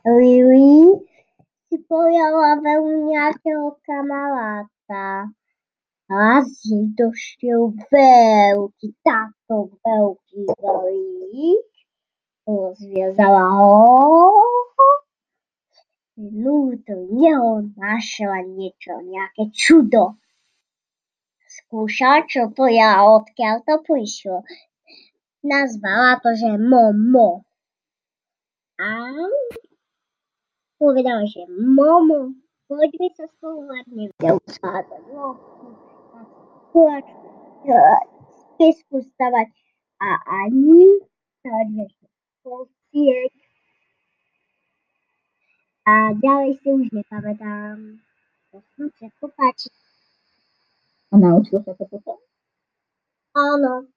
Lily si pojala veľmi nejakého kamaráta. Raz, že došiel veľký, takto veľký balík, rozviazala ho, vnútri neho našla niečo, nejaké čudo. Skúšala, čo to je a odkiaľ to prišlo. Nazvala to, že Momo. A povedala, že Momo, poďme sa spolu hľadne uskladať loptu a kulačku z piesku stavať a ani stavať väžu postieť. A ďalej si už nepamätám. To som všetko páči. A naučil sa to potom? Áno.